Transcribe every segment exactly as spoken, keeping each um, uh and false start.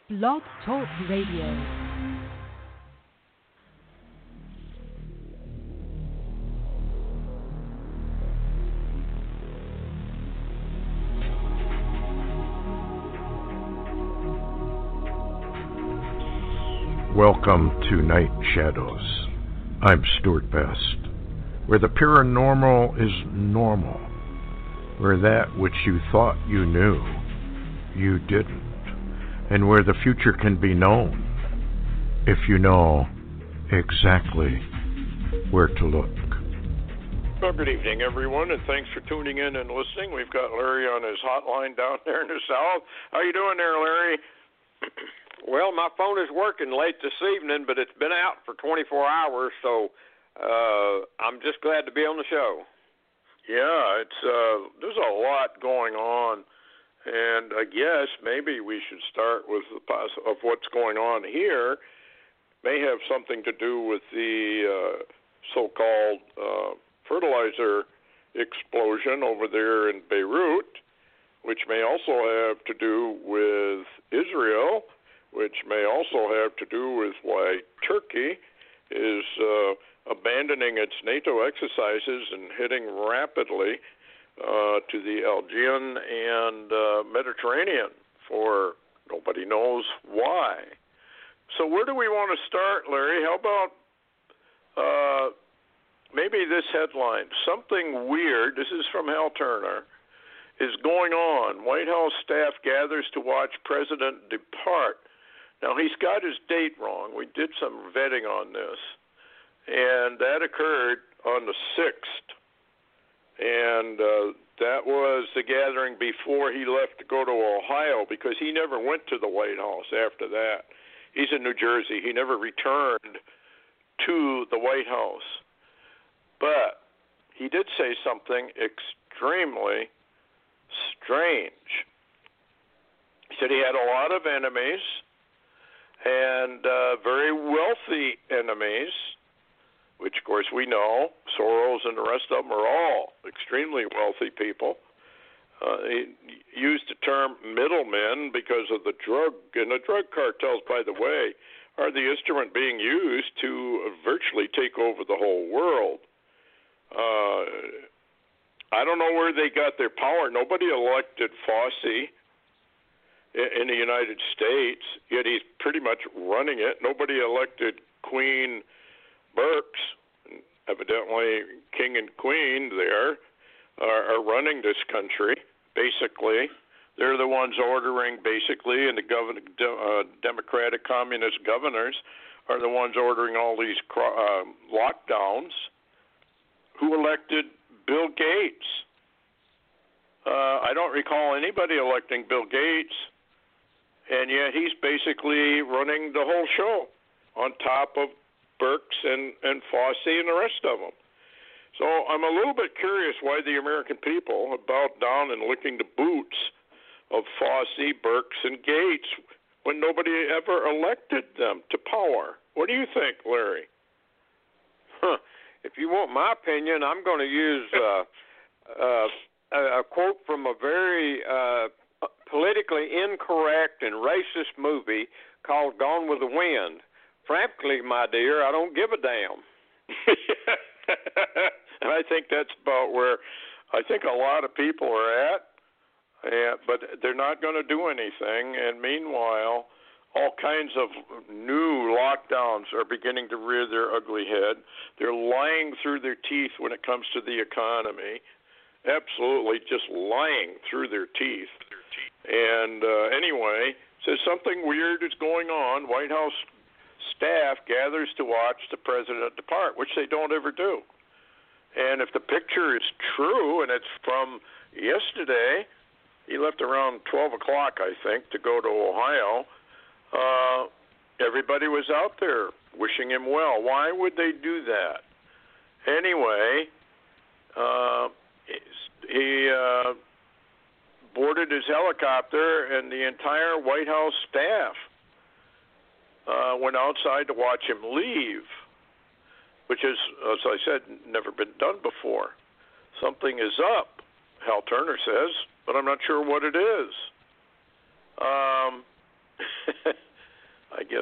Blog Talk Radio. Welcome to Night Shadows. I'm Stuart Best, where the paranormal is normal, where that which you thought you knew, you didn't, and where the future can be known if you know exactly where to look. Well, good evening, everyone, and thanks for tuning in and listening. We've got Larry on his hotline down there in the south. How you doing there, Larry? Well, my phone is working late this evening, but it's been out for twenty-four hours, so uh, I'm just glad to be on the show. Yeah, it's uh, there's a lot going on, and I guess maybe we should start with the poss- of what's going on here. May have something to do with the uh, so-called uh, fertilizer explosion over there in Beirut, which may also have to do with Israel, which may also have to do with why Turkey is uh, abandoning its NATO exercises and heading rapidly uh, to the Aegean and uh, Mediterranean for nobody knows why. So where do we want to start, Larry? How about uh, maybe this headline, something weird, this is from Hal Turner, is going on. White House staff gathers to watch President depart. Now, he's got his date wrong. We did some vetting on this, and that occurred on the sixth, and uh, that was the gathering before he left to go to Ohio, because he never went to the White House after that. He's in New Jersey. He never returned to the White House. But he did say something extremely strange. He said he had a lot of enemies, and uh, very wealthy enemies, which, of course, we know. Soros and the rest of them are all extremely wealthy people. Uh, he used the term middlemen because of the drug, and the drug cartels, by the way, are the instrument being used to virtually take over the whole world. Uh, I don't know where they got their power. Nobody elected Fauci in the United States, yet he's pretty much running it. Nobody elected Queen Birx. Evidently, King and Queen there are, are running this country, basically. They're the ones ordering, basically, and the govern- uh, Democratic Communist governors are the ones ordering all these uh, lockdowns. Who elected Bill Gates? Uh, I don't recall anybody electing Bill Gates, and yet he's basically running the whole show on top of Birx and, and Fauci and the rest of them. So I'm a little bit curious why the American people have bowed down and licking the boots of Fauci, Birx, and Gates when nobody ever elected them to power. What do you think, Larry? Huh. If you want my opinion, I'm going to use uh, uh, a, a quote from a very uh, politically incorrect and racist movie called Gone with the Wind. Frankly, my dear, I don't give a damn. And I think that's about where I think a lot of people are at, and, but they're not going to do anything. And meanwhile, all kinds of new lockdowns are beginning to rear their ugly head. They're lying through their teeth when it comes to the economy. Absolutely just lying through their teeth. And uh, anyway, says something weird is going on. White House staff gathers to watch the president depart, which they don't ever do. And if the picture is true, and it's from yesterday, he left around twelve o'clock, I think, to go to Ohio. Uh, everybody was out there wishing him well. Why would they do that? Anyway, uh, he uh, boarded his helicopter, and the entire White House staff uh, went outside to watch him leave, which is, as I said, never been done before. Something is up, Hal Turner says, but I'm not sure what it is. Um,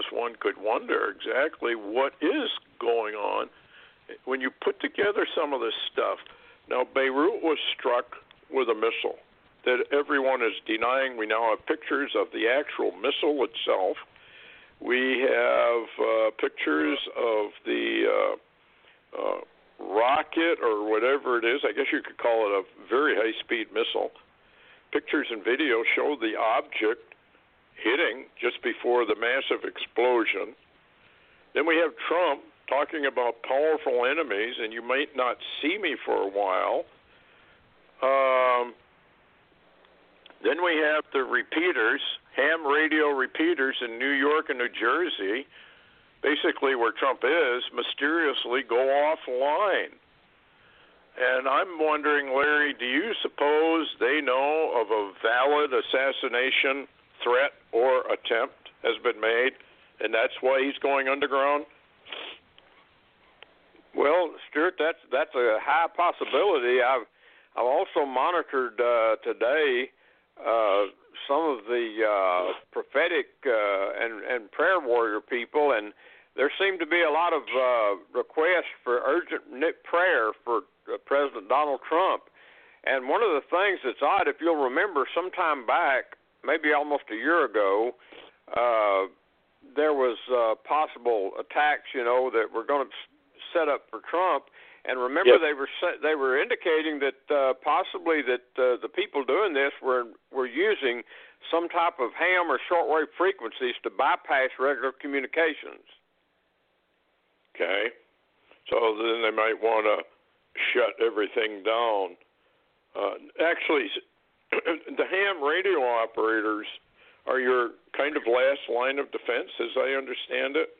because one could wonder exactly what is going on when you put together some of this stuff. Now, Beirut was struck with a missile that everyone is denying. We now have pictures of the actual missile itself. We have uh, pictures of the uh, uh, rocket or whatever it is. I guess you could call it a very high-speed missile. Pictures and video show the object hitting just before the massive explosion. Then we have Trump talking about powerful enemies, and you might not see me for a while. Um, then we have the repeaters, ham radio repeaters in New York and New Jersey, basically where Trump is, mysteriously go offline. And I'm wondering, Larry, do you suppose they know of a valid assassination threat or attempt has been made, and that's why he's going underground? Well, Stuart, that's that's a high possibility. I've I've also monitored uh, today uh, some of the uh, prophetic uh, and and prayer warrior people, and there seem to be a lot of uh, requests for urgent prayer for uh, President Donald Trump. And one of the things that's odd, if you'll remember, sometime back, maybe almost a year ago, uh, there was uh, possible attacks, you know, that were going to set up for Trump. And remember, yep. they were they were indicating that uh, possibly that uh, the people doing this were were using some type of ham or shortwave frequencies to bypass regular communications. Okay, so then they might want to shut everything down. Uh, actually, the ham radio operators are your kind of last line of defense, as I understand it.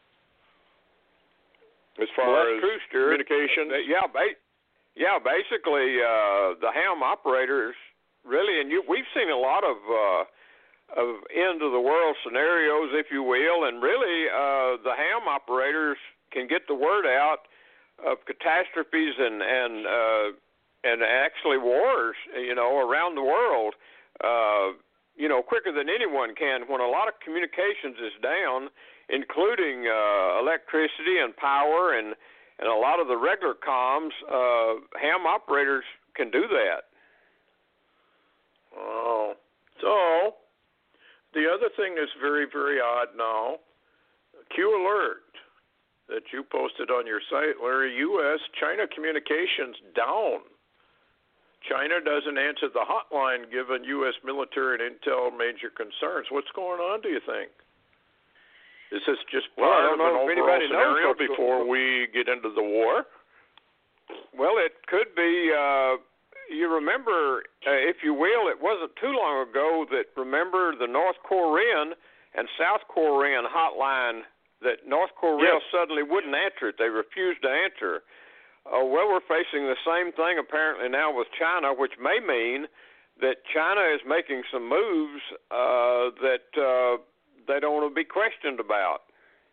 As far well, that's as true, Stuart. communications? Yeah, ba- yeah. Basically, uh, the ham operators really, and you, we've seen a lot of uh, of end of the world scenarios, if you will, and really, uh, the ham operators can get the word out of catastrophes and and uh, and actually wars, you know, around the world, uh, you know, quicker than anyone can. When a lot of communications is down, including uh, electricity and power and, and a lot of the regular comms, uh, ham operators can do that. Oh. So, the other thing that's very, very odd now, Q Alert that you posted on your site, Larry, U S China communications down. China doesn't answer the hotline given U S military and intel major concerns. What's going on, do you think? Is this just part well, of an overall scenario before we get into the war? Well, it could be. Uh, you remember, uh, if you will, it wasn't too long ago that, remember, the North Korean and South Korean hotline that North Korea yes. suddenly wouldn't answer it. They refused to answer. Uh, well, we're facing the same thing apparently now with China, which may mean that China is making some moves uh, that uh, they don't want to be questioned about.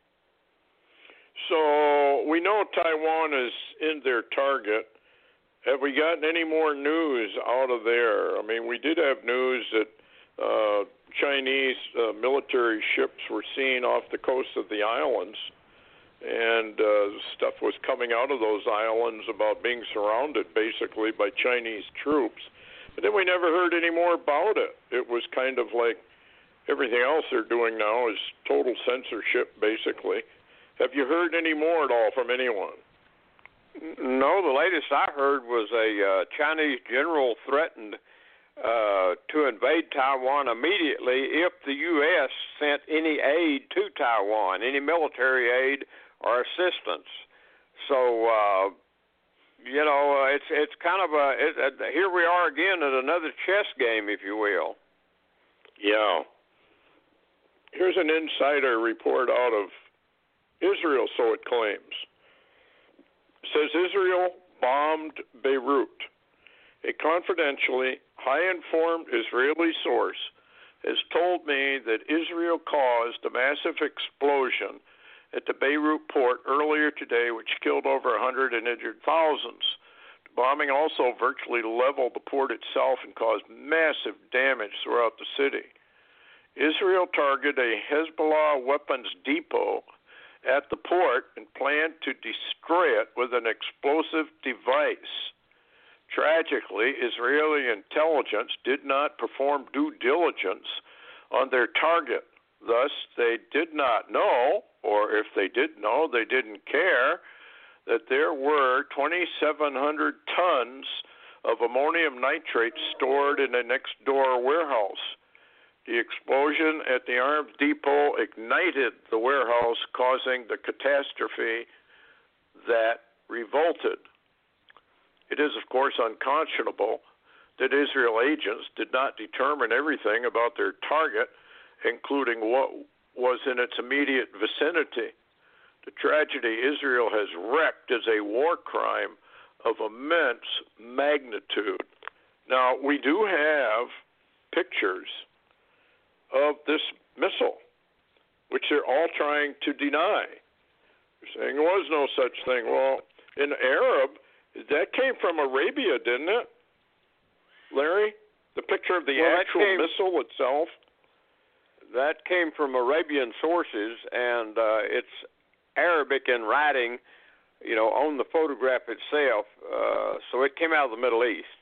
So we know Taiwan is in their target. Have we gotten any more news out of there? I mean, we did have news that uh, Chinese uh, military ships were seen off the coast of the islands, and uh, stuff was coming out of those islands about being surrounded basically by Chinese troops. But then we never heard any more about it. It was kind of like everything else they're doing now is total censorship, basically. Have you heard any more at all from anyone? No, the latest I heard was a uh, Chinese general threatened uh, to invade Taiwan immediately if the U S sent any aid to Taiwan, any military aid or assistance. So, uh, you know, uh, it's it's kind of a it, uh, here we are again at another chess game, if you will. Yeah. Here's an insider report out of Israel, so it claims. It says Israel bombed Beirut. A confidentially high-informed Israeli source has told me that Israel caused a massive explosion at the Beirut port earlier today, which killed over one hundred and injured thousands. The bombing also virtually leveled the port itself and caused massive damage throughout the city. Israel targeted a Hezbollah weapons depot at the port and planned to destroy it with an explosive device. Tragically, Israeli intelligence did not perform due diligence on their target. Thus, they did not know, or if they did know, they didn't care, that there were twenty-seven hundred tons of ammonium nitrate stored in a next-door warehouse. The explosion at the arms depot ignited the warehouse, causing the catastrophe that revolted. It is, of course, unconscionable that Israel agents did not determine everything about their target, including what was in its immediate vicinity. The tragedy Israel has wreaked is a war crime of immense magnitude. Now, we do have pictures of this missile, which they're all trying to deny. They're saying there was no such thing. Well, in Arab, that came from Arabia, didn't it, Larry? The picture of the well, actual came, missile itself? That came from Arabian sources, and uh, it's Arabic in writing, you know, on the photograph itself. Uh, so it came out of the Middle East.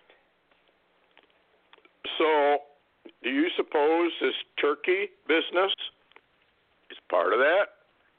So do you suppose this Turkey business is part of that?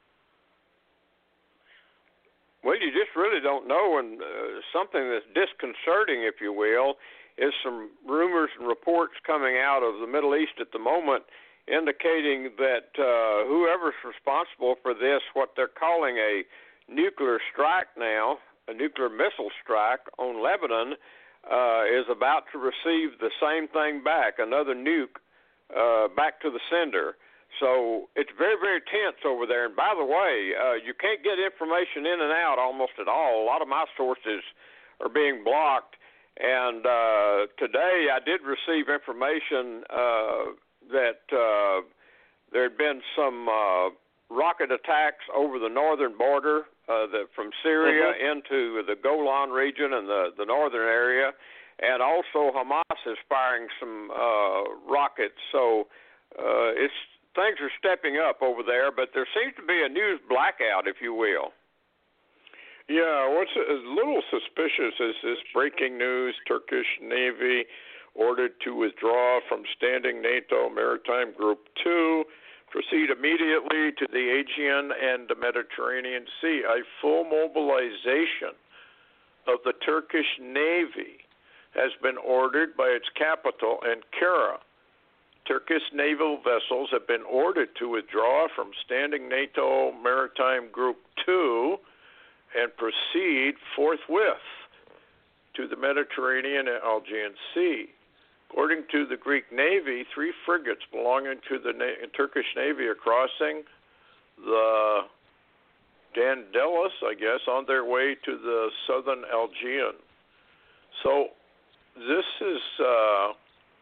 Well, you just really don't know, and uh, something that's disconcerting, if you will, is some rumors and reports coming out of the Middle East at the moment indicating that uh, whoever's responsible for this, what they're calling a nuclear strike now, a nuclear missile strike on Lebanon, uh, is about to receive the same thing back, another nuke uh, back to the sender. So it's very, very tense over there. And by the way, uh, you can't get information in and out almost at all. A lot of my sources are being blocked. And uh, today I did receive information uh, that uh, there had been some uh, rocket attacks over the northern border uh, the, from Syria mm-hmm. into the Golan region and the, the northern area. And also Hamas is firing some uh, rockets. So uh, it's things are stepping up over there, but there seems to be a news blackout, if you will. Yeah, what's a little suspicious is this breaking news: Turkish Navy ordered to withdraw from standing NATO Maritime Group two, proceed immediately to the Aegean and the Mediterranean Sea. A full mobilization of the Turkish Navy has been ordered by its capital, Ankara. Turkish naval vessels have been ordered to withdraw from standing NATO Maritime Group two and proceed forthwith to the Mediterranean and Aegean Sea. According to the Greek Navy, three frigates belonging to the Na- Turkish Navy are crossing the Dandelis, I guess, on their way to the southern Aegean. So this is uh,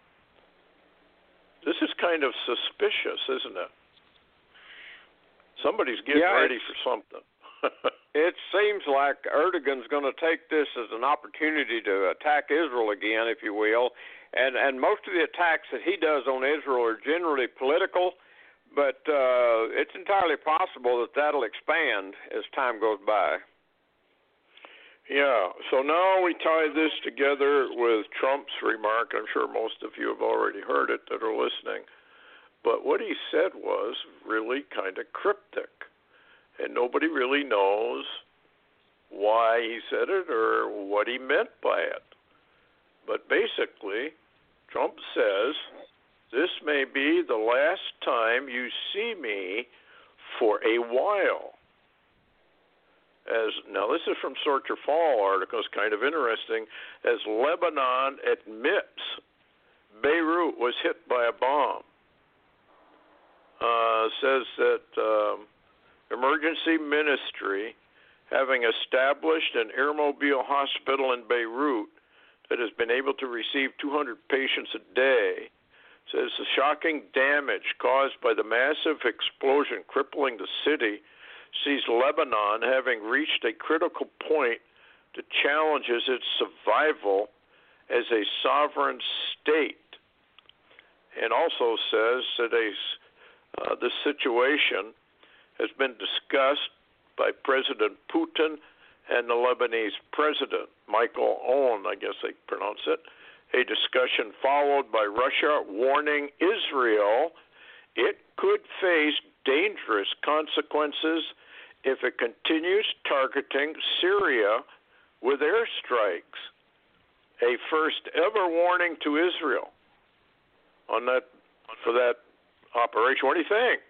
this is kind of suspicious, isn't it? Somebody's getting yeah, ready for something. It seems like Erdogan's going to take this as an opportunity to attack Israel again, if you will. And and most of the attacks that he does on Israel are generally political, but uh, it's entirely possible that that'll expand as time goes by. Yeah, so now we tie this together with Trump's remark. I'm sure most of you have already heard it that are listening. But what he said was really kind of cryptic. And nobody really knows why he said it or what he meant by it. But basically, Trump says, this may be the last time you see me for a while. As now, this is from Sorcher Fall article. It's kind of interesting. As Lebanon admits Beirut was hit by a bomb, uh, says that um, Emergency Ministry, having established an airmobile hospital in Beirut that has been able to receive two hundred patients a day, says the shocking damage caused by the massive explosion crippling the city sees Lebanon having reached a critical point that challenges its survival as a sovereign state. and also says that a, uh, this situation has been discussed by President Putin and the Lebanese president, Michael Owen, I guess they pronounce it. A discussion followed by Russia warning Israel it could face dangerous consequences if it continues targeting Syria with airstrikes. A first ever warning to Israel on that for that operation. What do you think?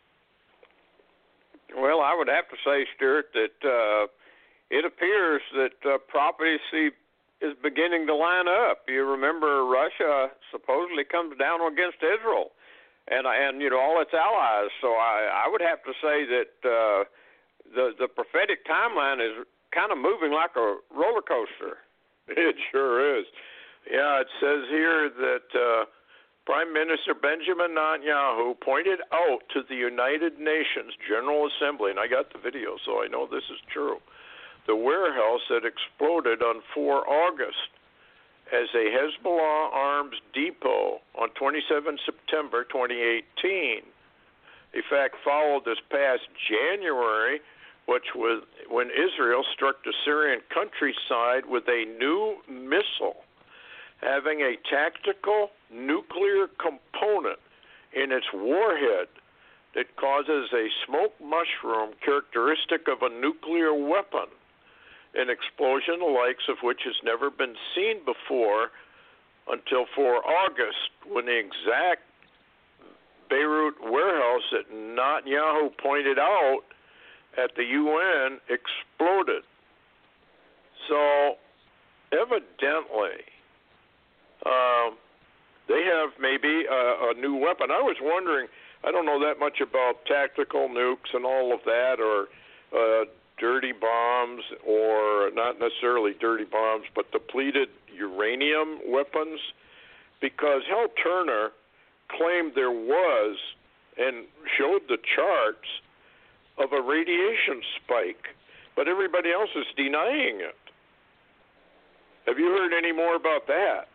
Well, I would have to say, Stuart, that uh, it appears that uh, prophecy is beginning to line up. You remember Russia supposedly comes down against Israel and, and you know, all its allies. So I, I would have to say that uh, the, the prophetic timeline is kind of moving like a roller coaster. It sure is. Yeah, it says here that uh, Prime Minister Benjamin Netanyahu pointed out to the United Nations General Assembly, and I got the video, so I know this is true, the warehouse that exploded on the fourth of August as a Hezbollah arms depot on the twenty-seventh of September twenty eighteen. In fact, followed this past January, which was when Israel struck the Syrian countryside with a new missile having a tactical nuclear component in its warhead that causes a smoke mushroom characteristic of a nuclear weapon, an explosion the likes of which has never been seen before until the fourth of August, when the exact Beirut warehouse that Netanyahu pointed out at the U N exploded. So evidently, um, they have maybe a, a new weapon. I was wondering, I don't know that much about tactical nukes and all of that, or uh, dirty bombs, or not necessarily dirty bombs, but depleted uranium weapons, because Hal Turner claimed there was and showed the charts of a radiation spike, but everybody else is denying it. Have you heard any more about that?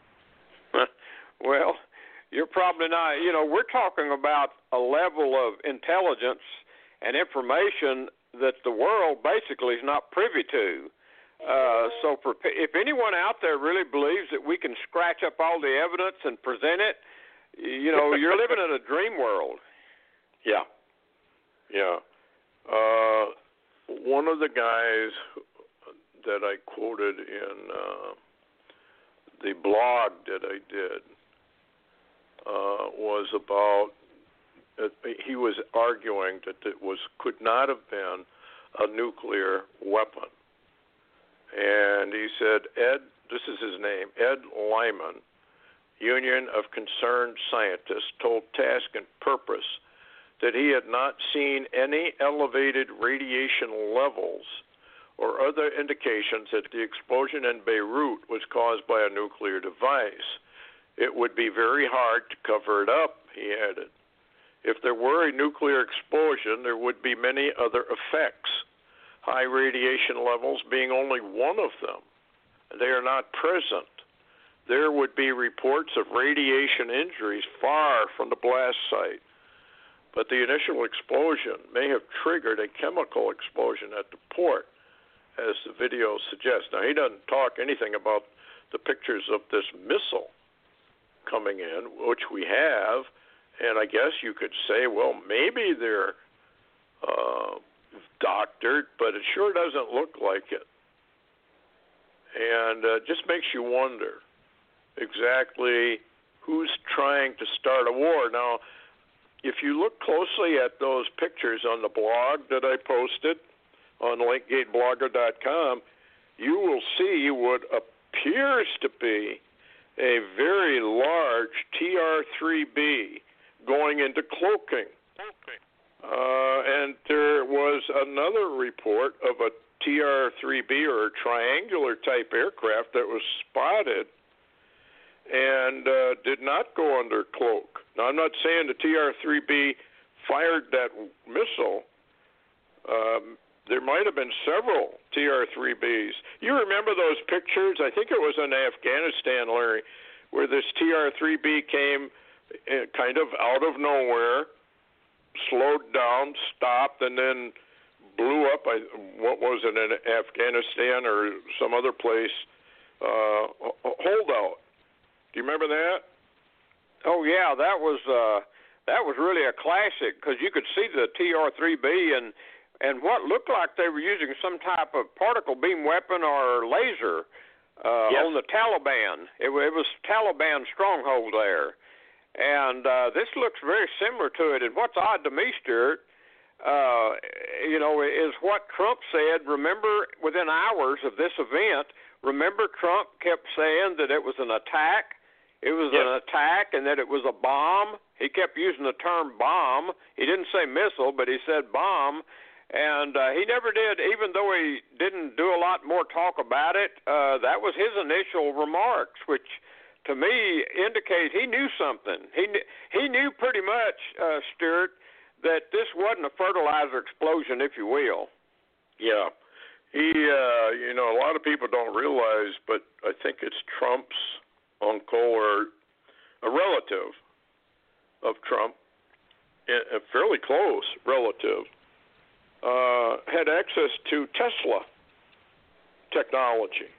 Well, you're probably not. You know, we're talking about a level of intelligence and information that the world basically is not privy to. Uh, so for, if anyone out there really believes that we can scratch up all the evidence and present it, you know, you're living in a dream world. Yeah. Yeah. Uh, one of the guys that I quoted in uh, the blog that I did uh, was about, uh, he was arguing that it was could not have been a nuclear weapon. And he said, Ed, this is his name, Ed Lyman, Union of Concerned Scientists, told Task and Purpose that he had not seen any elevated radiation levels or other indications that the explosion in Beirut was caused by a nuclear device. It would be very hard to cover it up, he added. If there were a nuclear explosion, there would be many other effects, high radiation levels being only one of them. They are not present. There would be reports of radiation injuries far from the blast site. But the initial explosion may have triggered a chemical explosion at the port, as the video suggests. Now, he doesn't talk anything about the pictures of this missile coming in, which we have, and I guess you could say, well, maybe they're uh, doctored, but it sure doesn't look like it. And uh, just makes you wonder exactly who's trying to start a war. Now, if you look closely at those pictures on the blog that I posted on link gate blogger dot com, you will see what appears to be a very large T R three B going into cloaking. Uh, and there was another report of a T R three B, or a triangular type aircraft, that was spotted and uh, did not go under cloak. Now, I'm not saying the T R three B fired that missile. Um, there might have been several T R three Bs. You remember those pictures? I think it was in Afghanistan, Larry, where this T R three B came kind of out of nowhere, slowed down, stopped, and then blew up. I, what was it, in Afghanistan or some other place? Uh, holdout. Do you remember that? Oh yeah, that was uh, that was really a classic because you could see the T R three B and and what looked like they were using some type of particle beam weapon or laser uh, yes. on the Taliban. It, it was Taliban stronghold there, and uh, this looks very similar to it. And what's odd to me, Stuart, uh, you know, is what Trump said. Remember, within hours of this event. Remember, Trump kept saying that it was an attack, it was yes. an attack, and that it was a bomb. He kept using the term bomb. He didn't say missile, but he said bomb. And uh, he never did, even though he didn't do a lot more talk about it, uh, that was his initial remarks, which to me indicate he knew something. He, he knew pretty much, uh, Stuart, that this wasn't a fertilizer explosion, if you will. Yeah. He, uh, you know, a lot of people don't realize, but I think it's Trump's uncle or a relative of Trump, a fairly close relative, uh, had access to Tesla technology.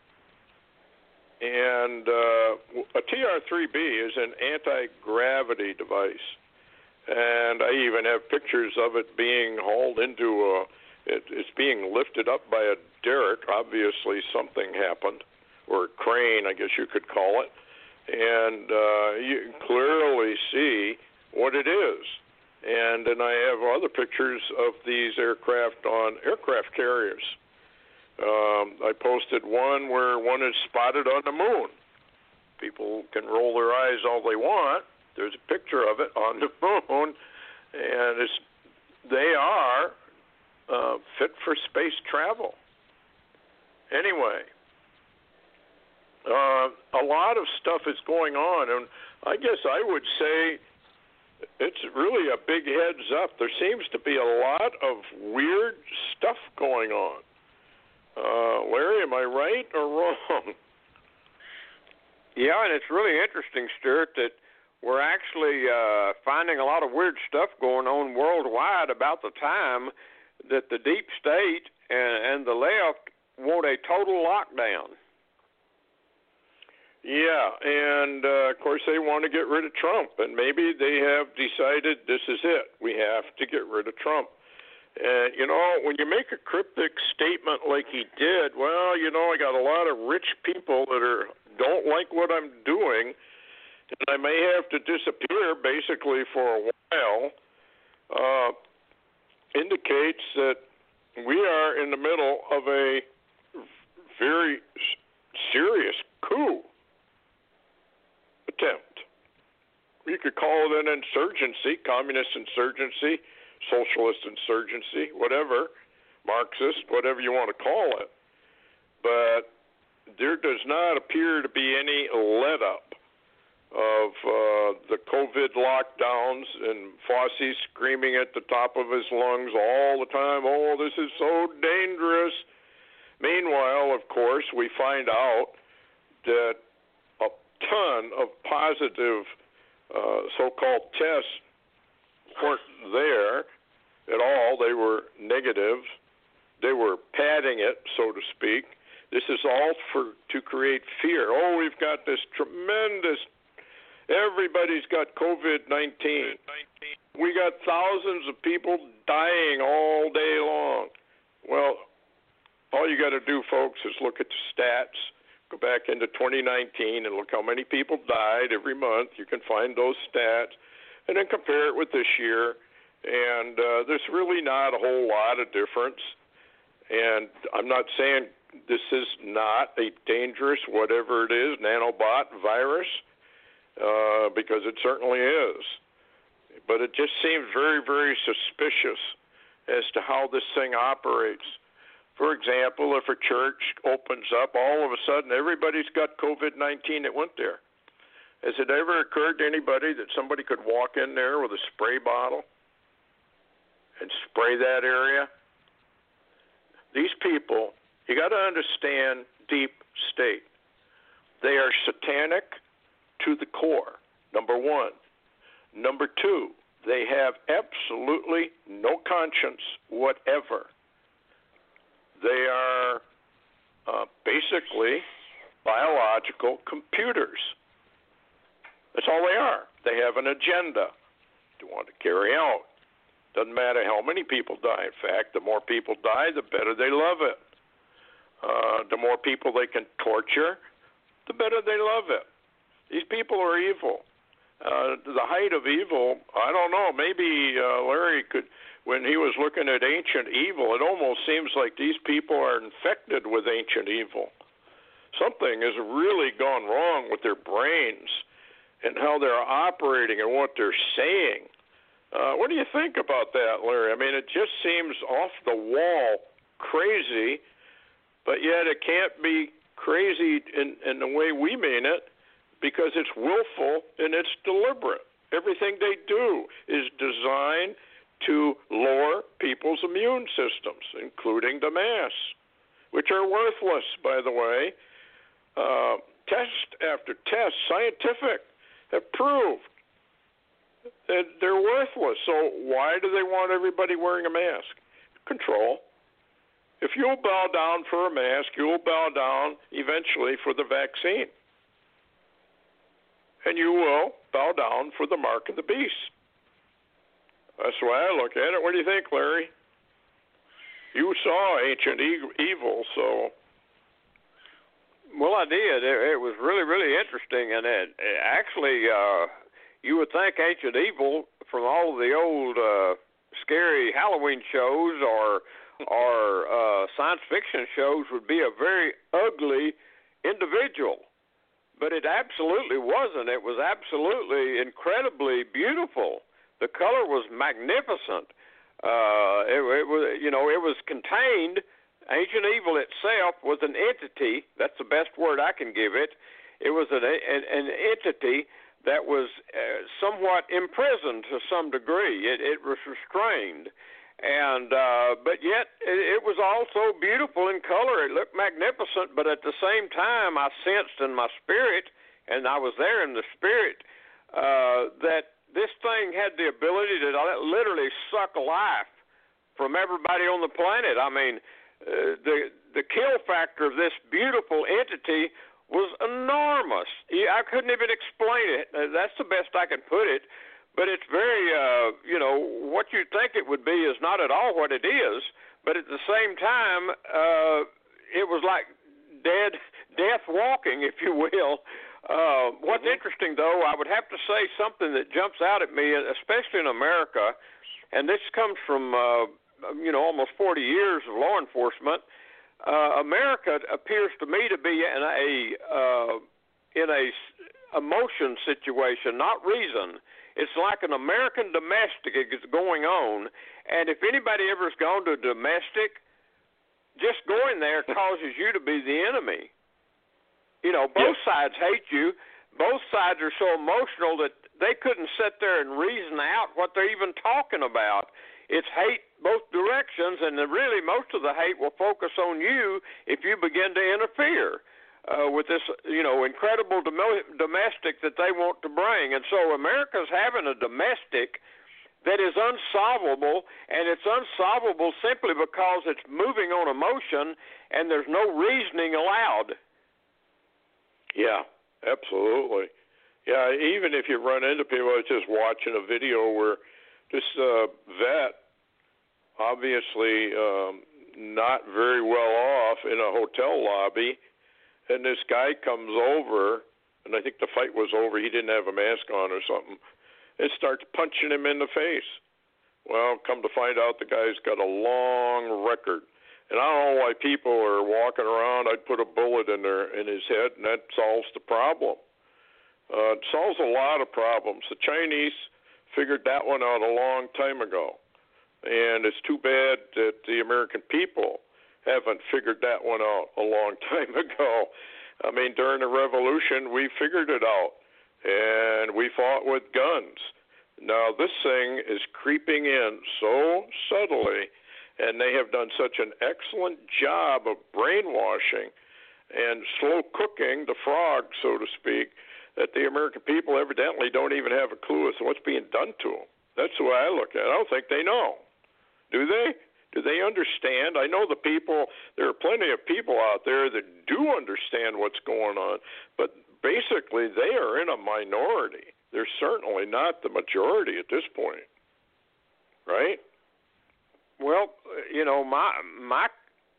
And uh, a T R three B is an anti-gravity device. And I even have pictures of it being hauled into a It, it's being lifted up by a derrick. Obviously, something happened, or a crane, I guess you could call it. And uh, you can clearly see what it is. And then I have other pictures of these aircraft on aircraft carriers. Um, I posted one where one is spotted on the moon. People can roll their eyes all they want. There's a picture of it on the moon, and it's they are uh, fit for space travel. Anyway, uh, a lot of stuff is going on, and I guess I would say it's really a big heads up. There seems to be a lot of weird stuff going on. Uh, Larry, am I right or wrong? Yeah, and it's really interesting, Stuart, that we're actually uh, finding a lot of weird stuff going on worldwide about the time that the deep state and, and the left want a total lockdown. Yeah, and uh, of course they want to get rid of Trump, and maybe they have decided this is it. We have to get rid of Trump. And, you know, when you make a cryptic statement like he did, well, you know, I got a lot of rich people that are don't like what I'm doing, and I may have to disappear basically for a while, uh, indicates that we are in the middle of a very serious coup attempt. You could call it an insurgency, communist insurgency, socialist insurgency, whatever, Marxist, whatever you want to call it. But there does not appear to be any let-up of uh, the COVID lockdowns, and Fauci screaming at the top of his lungs all the time, oh, this is so dangerous. Meanwhile, of course, we find out that a ton of positive uh, so-called tests weren't there at all. They were negative. They were padding it, so to speak. This is all for to create fear. Oh, we've got this tremendous, everybody's got COVID nineteen. We got thousands of people dying all day long. Well, all you got to do, folks, is look at the stats. Go back into twenty nineteen and look how many people died every month. You can find those stats. And then compare it with this year. And uh, there's really not a whole lot of difference. And I'm not saying this is not a dangerous, whatever it is, nanobot virus, uh, because it certainly is. But it just seems very, very suspicious as to how this thing operates. For example, if a church opens up, all of a sudden everybody's got COVID nineteen that went there. Has it ever occurred to anybody that somebody could walk in there with a spray bottle and spray that area? These people, you got to understand deep state. They are satanic to the core, number one. Number two, they have absolutely no conscience whatever. They are uh, basically biological computers. That's all they are. They have an agenda they want to carry out. Doesn't matter how many people die. In fact, the more people die, the better they love it. Uh, the more people they can torture, the better they love it. These people are evil. Uh, the height of evil, I don't know, maybe uh, Larry could, when he was looking at ancient evil, it almost seems like these people are infected with ancient evil. Something has really gone wrong with their brains and how they're operating and what they're saying. Uh, what do you think about that, Larry? I mean, it just seems off the wall crazy, but yet it can't be crazy in, in the way we mean it because it's willful and it's deliberate. Everything they do is designed to lower people's immune systems, including the mass, which are worthless, by the way. Uh, test after test, scientific, have proved that they're worthless. So why do they want everybody wearing a mask? Control. If you'll bow down for a mask, you'll bow down eventually for the vaccine. And you will bow down for the mark of the beast. That's the way I look at it. What do you think, Larry? You saw ancient evil, so... Well, I did. It, it was really, really interesting. And it, it actually, uh, you would think ancient evil from all of the old uh, scary Halloween shows or or uh, science fiction shows would be a very ugly individual. But it absolutely wasn't. It was absolutely incredibly beautiful. The color was magnificent. Uh, it, it was, you know, it was contained. Ancient evil itself was an entity. That's the best word I can give it. It was an, an, an entity that was uh, somewhat imprisoned to some degree. It, it was restrained. And uh, but yet it, it was also beautiful in color. It looked magnificent, but at the same time, I sensed in my spirit, and I was there in the spirit, uh, that this thing had the ability to literally suck life from everybody on the planet. I mean, uh, the the kill factor of this beautiful entity was enormous. I couldn't even explain it. That's the best I can put it. But it's very, uh, you know, what you think it would be is not at all what it is. But at the same time, uh, it was like dead, death walking, if you will. Uh, what's mm-hmm. interesting, though, I would have to say something that jumps out at me, especially in America, and this comes from, uh, you know, almost forty years of law enforcement. Uh, America appears to me to be in a uh, in a emotion situation, not reason. It's like an American domestic is going on, and if anybody ever has gone to a domestic, just going there causes you to be the enemy. You know, both yes. sides hate you. Both sides are so emotional that they couldn't sit there and reason out what they're even talking about. It's hate both directions, and the, really most of the hate will focus on you if you begin to interfere uh, with this, you know, incredible dom- domestic that they want to bring. And so America's having a domestic that is unsolvable, and it's unsolvable simply because it's moving on emotion, and there's no reasoning allowed. Yeah, absolutely. Yeah, even if you run into people, I was just watching a video where this uh, vet, obviously um, not very well off in a hotel lobby, and this guy comes over, and I think the fight was over. He didn't have a mask on or something, and starts punching him in the face. Well, come to find out, the guy's got a long record. And I don't know why people are walking around. I'd put a bullet in their in his head, and that solves the problem. Uh, it solves a lot of problems. The Chinese figured that one out a long time ago, and it's too bad that the American people haven't figured that one out a long time ago. I mean, during the Revolution, we figured it out, and we fought with guns. Now, this thing is creeping in so subtly, and they have done such an excellent job of brainwashing and slow cooking the frog, so to speak, that the American people evidently don't even have a clue as to what's being done to them. That's the way I look at it. I don't think they know. Do they? Do they understand? I know the people, there are plenty of people out there that do understand what's going on, but basically they are in a minority. They're certainly not the majority at this point, right? Well, you know, my my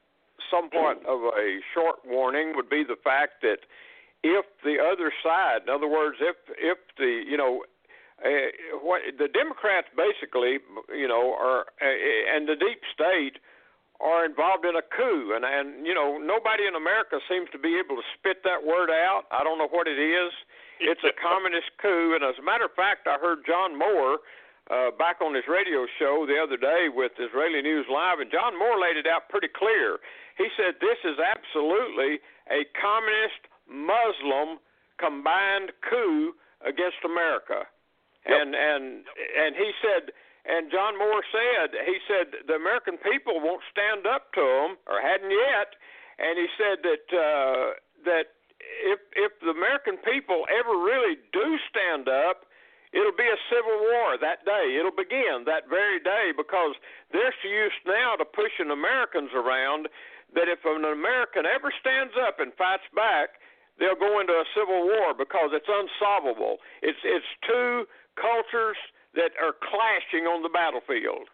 somewhat of a short warning would be the fact that if the other side, in other words, if if the, you know, Uh, what the Democrats basically, you know, are uh, and the deep state are involved in a coup, and and you know nobody in America seems to be able to spit that word out. I don't know what it is. It's a communist coup, and as a matter of fact, I heard John Moore uh, back on his radio show the other day with Israeli News Live, and John Moore laid it out pretty clear. He said this is absolutely a communist Muslim combined coup against America. Yep. And and and he said, and John Moore said, he said the American people won't stand up to him, or hadn't yet. And he said that uh, that if if the American people ever really do stand up, it'll be a civil war that day. It'll begin that very day, because they're so used now to pushing Americans around that if an American ever stands up and fights back, they'll go into a civil war because it's unsolvable. It's it's two cultures that are clashing on the battlefield.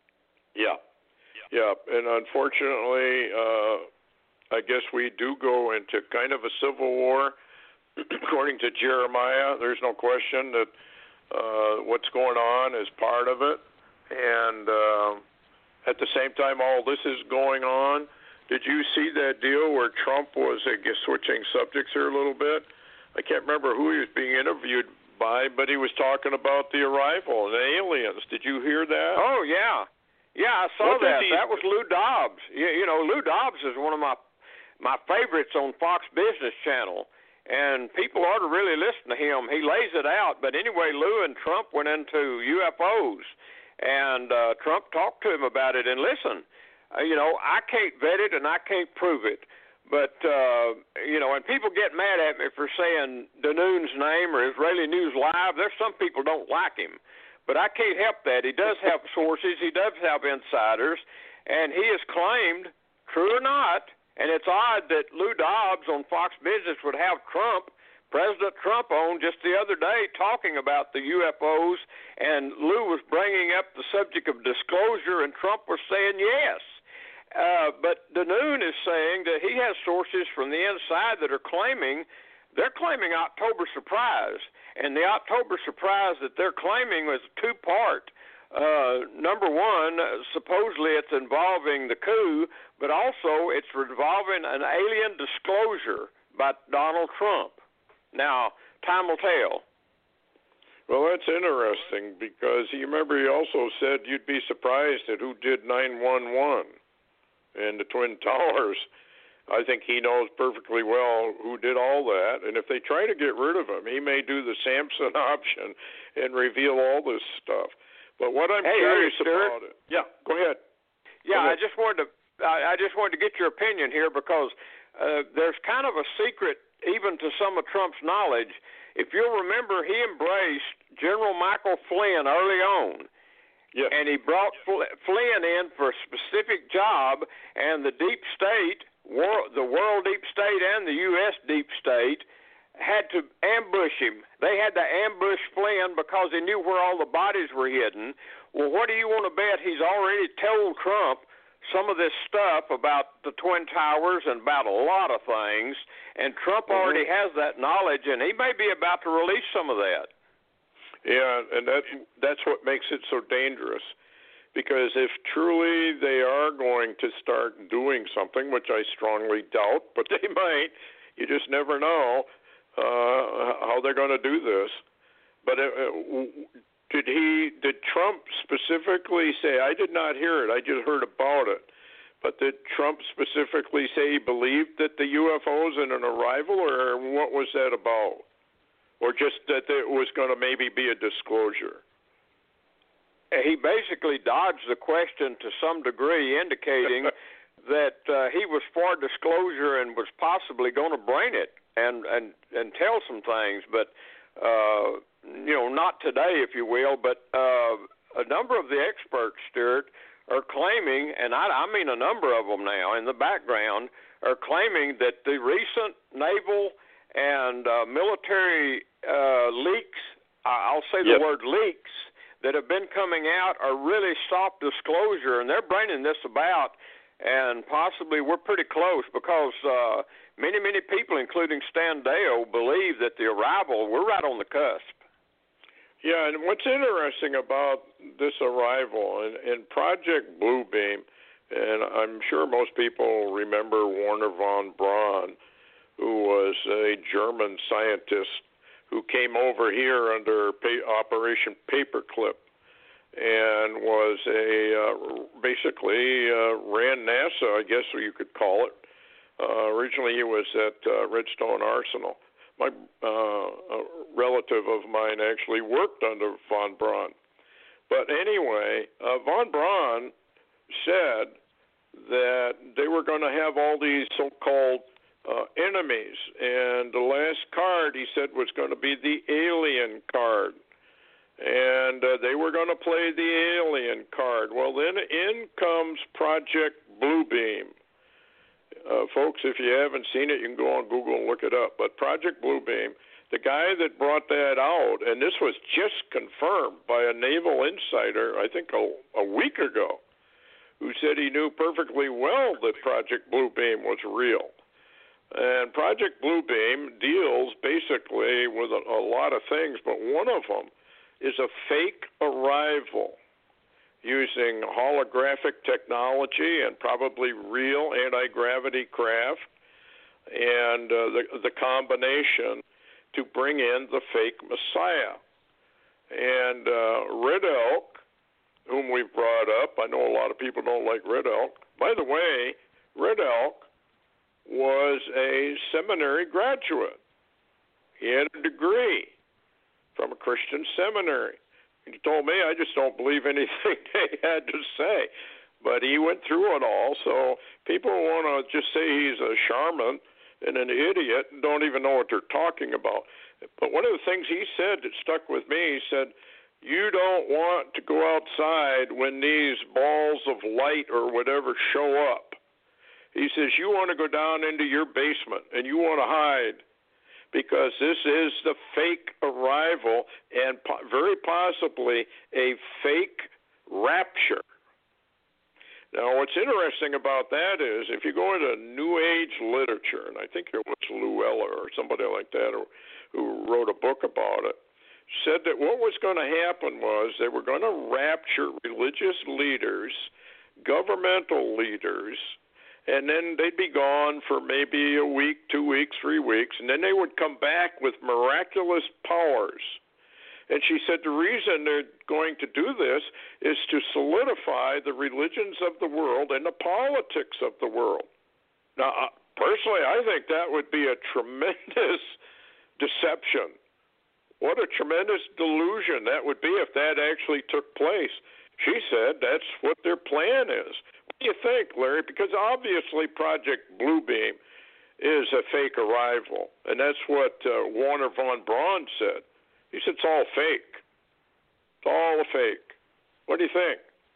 Yeah, yeah, and unfortunately, uh, I guess we do go into kind of a civil war. According to Jeremiah, there's no question that uh, what's going on is part of it, and uh, at the same time, all this is going on. Did you see that deal where Trump was, I guess, switching subjects here a little bit? I can't remember who he was being interviewed by, but he was talking about the arrival and the aliens. Did you hear that? Oh, yeah. Yeah, I saw What that. he... That was Lou Dobbs. You, you know, Lou Dobbs is one of my my favorites on Fox Business Channel, and people ought to really listen to him. He lays it out. But anyway, Lou and Trump went into U F Os, and uh, Trump talked to him about it. And listen, uh, you know, I can't vet it and I can't prove it. But, uh, you know, and people get mad at me for saying Danoon's name or Israeli News Live. There's some people don't like him. But I can't help that. He does have sources. He does have insiders. And he has claimed, true or not, and it's odd that Lou Dobbs on Fox Business would have Trump, President Trump, on just the other day talking about the U F Os. And Lou was bringing up the subject of disclosure, and Trump was saying yes. Uh, but Danoon is saying that he has sources from the inside that are claiming, they're claiming October surprise. And the October surprise that they're claiming was two-part. Uh, number one, supposedly it's involving the coup, but also it's involving an alien disclosure by Donald Trump. Now, time will tell. Well, that's interesting, because you remember he also said you'd be surprised at who did nine one one. And the Twin Towers. I think he knows perfectly well who did all that. And if they try to get rid of him, he may do the Samson option and reveal all this stuff. But what I'm hey, curious hey, about it. Yeah, go ahead. Yeah, go ahead. I just wanted to. I just wanted to get your opinion here, because uh, there's kind of a secret, even to some of Trump's knowledge. If you'll remember, he embraced General Michael Flynn early on. Yes. And he brought Flynn in for a specific job, and the deep state, the world deep state and the U S deep state, had to ambush him. They had to ambush Flynn because they knew where all the bodies were hidden. Well, what do you want to bet? He's already told Trump some of this stuff about the Twin Towers and about a lot of things, and Trump mm-hmm. already has that knowledge, and he may be about to release some of that. Yeah, and that that's what makes it so dangerous, because if truly they are going to start doing something, which I strongly doubt, but they might, you just never know uh, how they're going to do this. But uh, did he, did Trump specifically say, I did not hear it, I just heard about it, but did Trump specifically say he believed that the U F Os in an arrival, or what was that about? Or just that it was going to maybe be a disclosure? He basically dodged the question to some degree, indicating that uh, he was for disclosure and was possibly going to bring it. and and and tell some things, but uh, you know, not today, if you will. But uh, a number of the experts, Stuart, are claiming, and I, I mean a number of them now in the background, are claiming that the recent naval and uh, military uh, leaks, I'll say the yep. word leaks, that have been coming out are really soft disclosure, and they're bringing this about, and possibly we're pretty close because uh, many, many people, including Stan Deyo, believe that the arrival, we're right on the cusp. Yeah, and what's interesting about this arrival and, and Project Bluebeam, and I'm sure most people remember Wernher von Braun, who was a German scientist who came over here under pay, Operation Paperclip and was a uh, basically uh, ran NASA, I guess you could call it. Uh, originally, he was at uh, Redstone Arsenal. My uh, a relative of mine actually worked under von Braun. But anyway, uh, von Braun said that they were going to have all these so-called uh, enemies, and the last card, he said, was going to be the alien card. And uh, they were going to play the alien card. Well, then in comes Project Bluebeam. Uh, folks, if you haven't seen it, you can go on Google and look it up. But Project Bluebeam, the guy that brought that out, and this was just confirmed by a naval insider, I think a, a week ago, who said he knew perfectly well that Project Bluebeam was real. And Project Bluebeam deals basically with a, a lot of things, but one of them is a fake arrival using holographic technology and probably real anti-gravity craft and uh, the, the combination to bring in the fake Messiah. And uh, Red Elk, whom we've brought up, I know a lot of people don't like Red Elk. By the way, Red Elk was a seminary graduate. He had a degree from a Christian seminary. He told me, I just don't believe anything they had to say. But he went through it all, so people want to just say he's a charlatan and an idiot and don't even know what they're talking about. But one of the things he said that stuck with me, he said, you don't want to go outside when these balls of light or whatever show up. He says, you want to go down into your basement and you want to hide, because this is the fake arrival and po- very possibly a fake rapture. Now, what's interesting about that is if you go into New Age literature, and I think it was Lou Eller or somebody like that who, who wrote a book about it, said that what was going to happen was they were going to rapture religious leaders, governmental leaders, and then they'd be gone for maybe a week, two weeks, three weeks, and then they would come back with miraculous powers. And she said the reason they're going to do this is to solidify the religions of the world and the politics of the world. Now, personally, I think that would be a tremendous deception. What a tremendous delusion that would be if that actually took place. She said that's what their plan is. What do you think, Larry? Because obviously Project Bluebeam is a fake arrival, and that's what uh, Wernher von Braun said. He said it's all fake. It's all a fake. What do you think?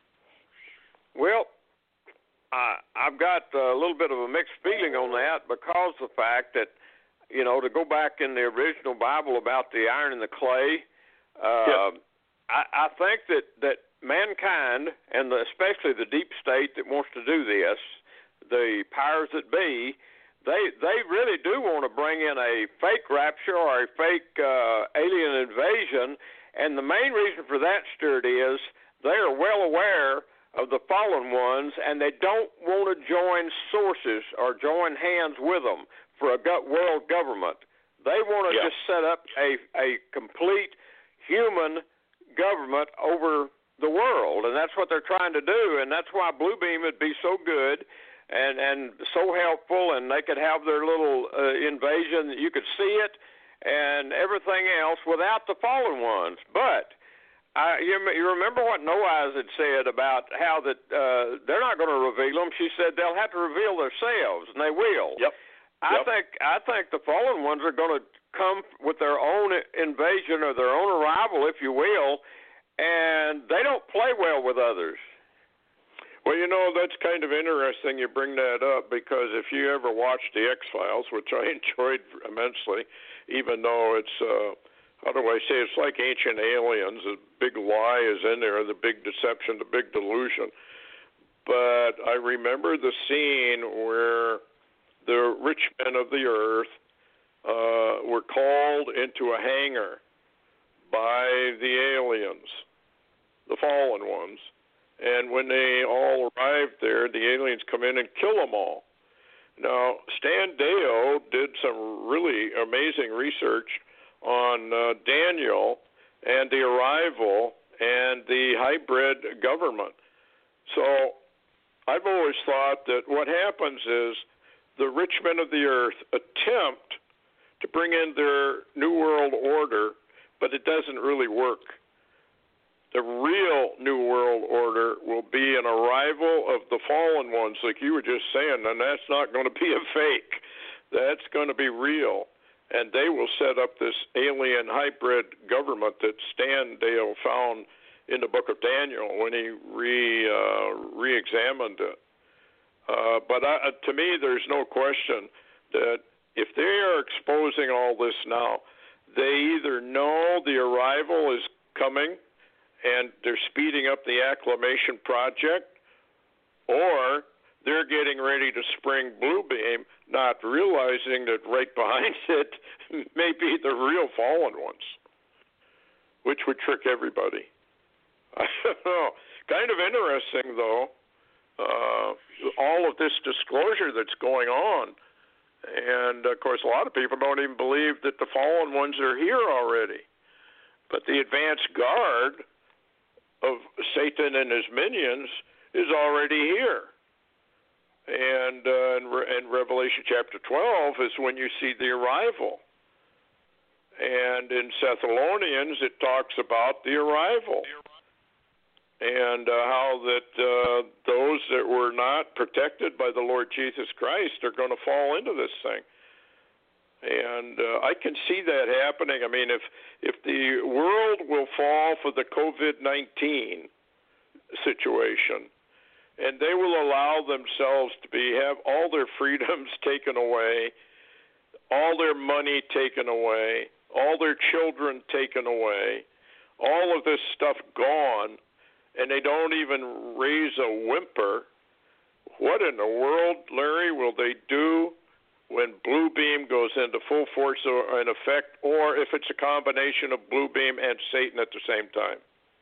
Well, I, I've got a little bit of a mixed feeling on that because of the fact that, you know, to go back in the original Bible about the iron and the clay, uh, yep. I, I think that, that mankind, and the, especially the deep state that wants to do this, the powers that be, they they really do want to bring in a fake rapture or a fake uh, alien invasion, and the main reason for that, Stuart, is they are well aware of the fallen ones, and they don't want to join sources or join hands with them for a world government. They want to yeah. just set up a, a complete human government over the world, and that's what they're trying to do, and that's why Bluebeam would be so good and, and so helpful, and they could have their little uh, invasion. You could see it and everything else without the fallen ones. But I, you, you remember what Noah had said about how that uh, they're not going to reveal them. She said they'll have to reveal themselves, and they will. Yep. I yep. think I think the fallen ones are going to come with their own invasion or their own arrival, if you will, and they don't play well with others. Well, you know, that's kind of interesting you bring that up, because if you ever watched The X-Files, which I enjoyed immensely, even though it's, uh, how do I say, it's like Ancient Aliens. The big lie is in there, the big deception, the big delusion. But I remember the scene where the rich men of the earth uh, were called into a hangar by the aliens, the fallen ones. And when they all arrived there, the aliens come in and kill them all. Now, Stan Deyo did some really amazing research on uh, Daniel and the arrival and the hybrid government. So I've always thought that what happens is the rich men of the earth attempt to bring in their New World Order, but it doesn't really work. The real New World Order will be an arrival of the fallen ones, like you were just saying, and that's not going to be a fake. That's going to be real. And they will set up this alien hybrid government that Stan Deyo found in the book of Daniel when he re, uh, re-examined it. Uh, but I, to me, there's no question that if they are exposing all this now, they either know the arrival is coming and they're speeding up the acclimation project, or they're getting ready to spring Blue Beam, not realizing that right behind it may be the real fallen ones, which would trick everybody. I don't know. Kind of interesting, though, uh, all of this disclosure that's going on. And, of course, a lot of people don't even believe that the fallen ones are here already. But the advanced guard of Satan and his minions is already here. And uh, in, Re- in Revelation chapter twelve is when you see the arrival. And in Thessalonians, it talks about the arrival. And uh, how that uh, those that were not protected by the Lord Jesus Christ are going to fall into this thing. And uh, I can see that happening. I mean, if if the world will fall for the COVID nineteen situation, and they will allow themselves to be have all their freedoms taken away, all their money taken away, all their children taken away, all of this stuff gone, and they don't even raise a whimper, what in the world, Larry, will they do when Blue Beam goes into full force or in effect, or if it's a combination of Blue Beam and Satan at the same time?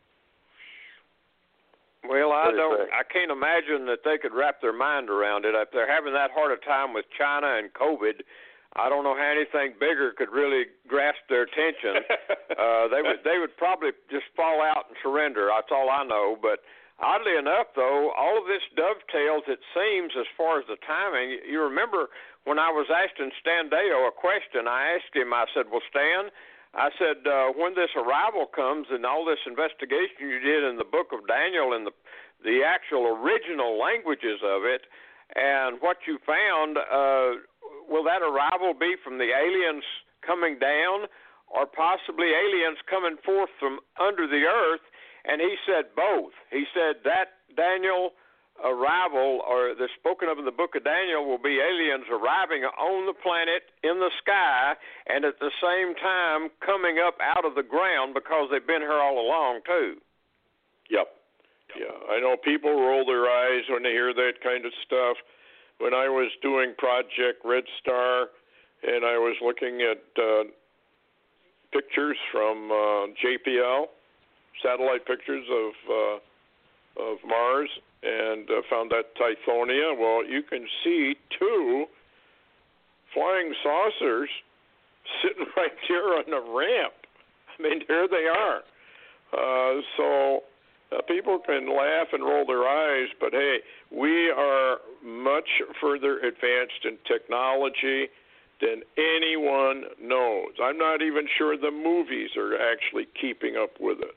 Well, I don't. I can't imagine that they could wrap their mind around it. If they're having that hard a time with China and COVID, I don't know how anything bigger could really grasp their attention. uh, they would. They would probably just fall out and surrender. That's all I know. But oddly enough, though, all of this dovetails. It seems as far as the timing. You remember when I was asking Stan Deyo a question, I asked him. I said, "Well, Stan," I said, uh, when this arrival comes and all this investigation you did in the book of Daniel and the the actual original languages of it and what you found, uh, will that arrival be from the aliens coming down or possibly aliens coming forth from under the earth? And he said both. He said that Daniel arrival, or the spoken of in the book of Daniel, will be aliens arriving on the planet in the sky and at the same time coming up out of the ground because they've been here all along too. Yep. Yeah, I know people roll their eyes when they hear that kind of stuff. When I was doing Project Red Star and I was looking at uh, pictures from uh, J P L, satellite pictures of uh, of Mars, and uh, found that Tithonia. Well, you can see two flying saucers sitting right there on the ramp. I mean, there they are. Uh, so uh, people can laugh and roll their eyes, but hey, we are much further advanced in technology than anyone knows. I'm not even sure the movies are actually keeping up with it.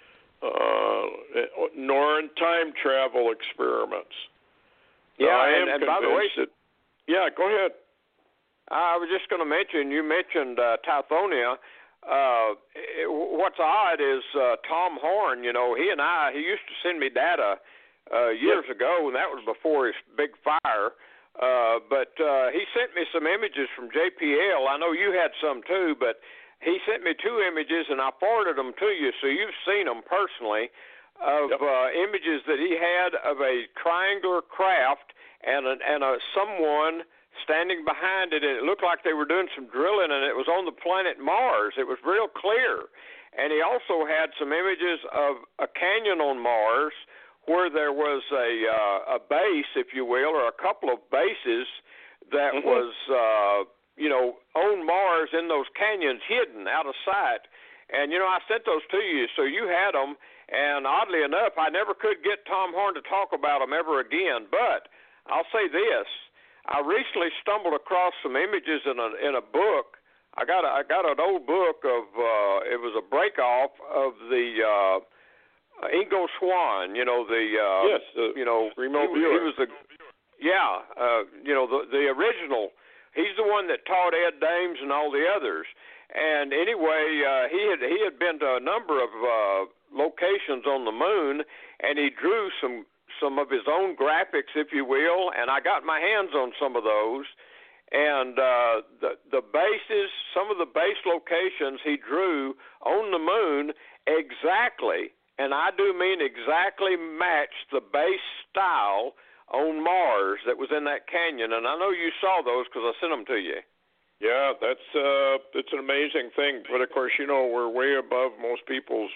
Uh, nor in time travel experiments. Yeah, now, I am and, and by the way, that, yeah, go ahead. I was just going to mention, you mentioned uh, Tithonia. Uh, it, what's odd is uh, Tom Horn, you know, he and I, he used to send me data uh, years yep. ago, and that was before his big fire. Uh, but uh, he sent me some images from J P L. I know you had some too, but he sent me two images, and I forwarded them to you, so you've seen them personally, of yep. uh, images that he had of a triangular craft and a, and a someone standing behind it, and it looked like they were doing some drilling, and it was on the planet Mars. It was real clear. And he also had some images of a canyon on Mars where there was a uh, a base, if you will, or a couple of bases that mm-hmm. was, uh, you know, on Mars in those canyons, hidden out of sight. And, you know, I sent those to you, so you had them. And oddly enough, I never could get Tom Horn to talk about them ever again. But I'll say this. I recently stumbled across some images in a in a book. I got a, I got an old book of uh, it was a break off of the uh, Ingo Swann. You know the uh, yes, uh, you know remote he, viewer. he was the yeah uh, you know the the original. He's the one that taught Ed Dames and all the others. And anyway, uh, he had he had been to a number of uh, locations on the moon, and he drew some. some of his own graphics, if you will, and I got my hands on some of those. And uh, the the bases, some of the base locations he drew on the moon exactly, and I do mean exactly matched the base style on Mars that was in that canyon. And I know you saw those because I sent them to you. Yeah, that's uh, it's an amazing thing. But, of course, you know, we're way above most people's.